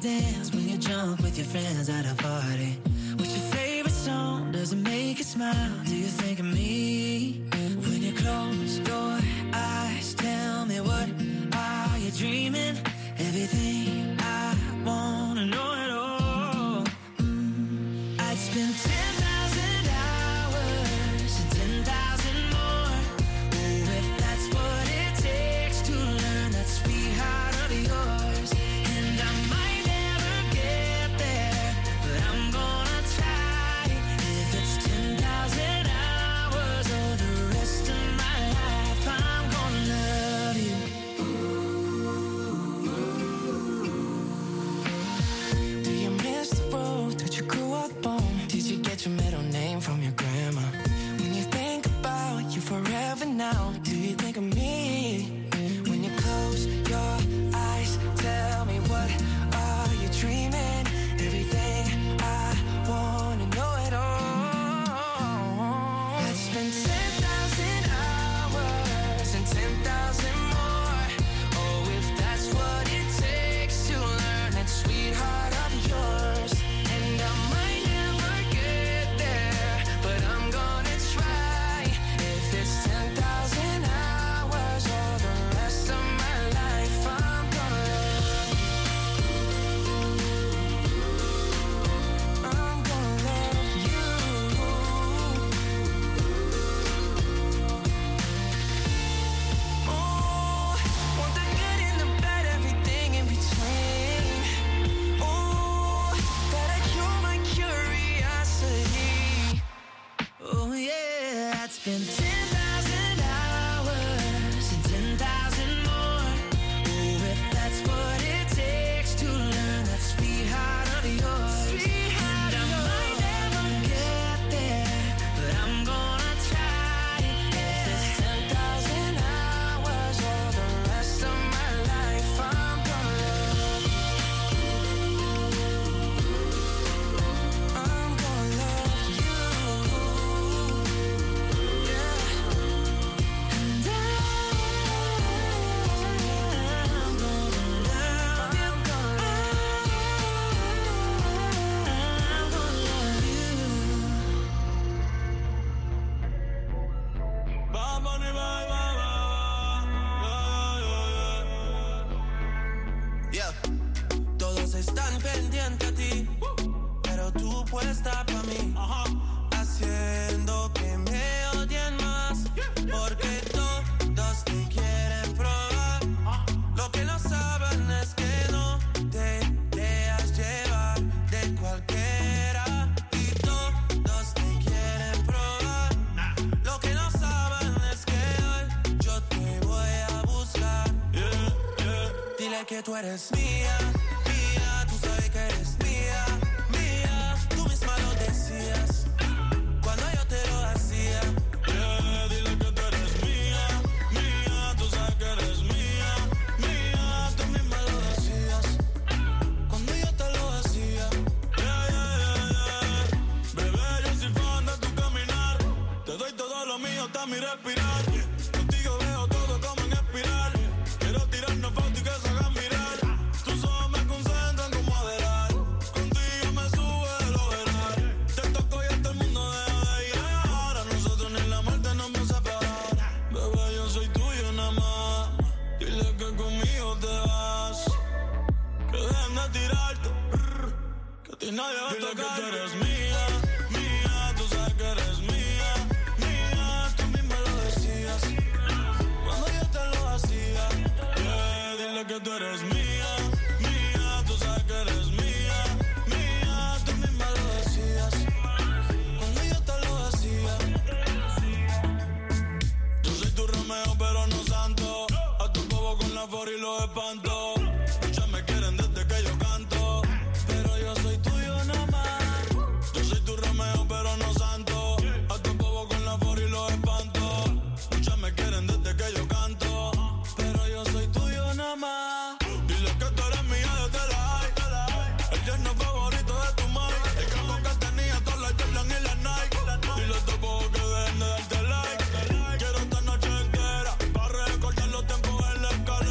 dance when you're drunk with your friends at a party? What's your favorite song? Does it make you smile? Do you think of me? When you close your eyes, tell me what are you dreaming? Everything I wanna know it all. I'd spend 10,000 hours and 10,000 more. Oh, if that's what it takes to learn that sweet heart of yours. And I might never get there, but I'm gonna try. If it's 10,000 hours or the rest of my life, I'm gonna love you. Do you miss the road that you grew up on? Did you get your middle name from your grandma? When you think about you forever now, do you think of me? When you close your eyes, tell me what are you dreaming? Everything I wanna know it all. I'd spend 10,000 hours and 10,000 more. Oh, if that's what it takes to learn that sweetheart of yours. And I might never get there, but I'm gonna try. If it's 10,000 hours or the rest of my life, I'm gonna love you. I'm gonna love you. Oh, want the good and the bad, everything in between. Oh, gotta cure my curiosity. Oh yeah, I'd spend 10,000 hours and 10,000 more. Oh, if that's what it takes to learn that sweetheart of yours. And I might never get there, but I'm gonna try. If it's 10,000 hours or the rest of my life, I'm gonna love you. I'm gonna love you. Yeah. And I'm gonna love you. I'm gonna love you. Yeah. Todos están pendientes a ti, pero tú puesta pa' mí, haciendo que me odien más, porque todos te quieren probar. Lo que no saben es que no te dejas llevar de cualquiera, y todos te quieren probar. Lo que no saben es que hoy yo te voy a buscar. Dile que tú eres mía, mía, tú sabes que eres mía, mía. Tú misma lo decías cuando yo te lo hacía. Dile que tú eres mía, mía, tú sabes que eres mía, mía. Tú misma lo decías cuando yo te lo hacía. Bebé, yo soy fan de tu caminar. Te doy todo lo mío, está mi respirar. Contigo veo todo como en espiral. Quiero tirarnos fotos y que se hagan mirar. Tus ojos me concentran como Adelar. Contigo me sube el overall. Te toco y hasta el mundo deja de llegar. A nosotros ni la muerte nos va a separar. Bebé, yo soy tuyo nada más. Dile que conmigo te vas. Que dejen de tirarte, que a ti nadie va a tocar. Dile que tú eres mía, mía, tú sabes que eres mía, mía. Tú misma lo decías cuando yo te lo hacía. Dile que tú eres mía, mía, tú sabes que eres mía, mía. Tú misma lo decías cuando yo te lo hacía. Yo soy tu Romeo pero no santo, a tu bobo con la for y los espanto.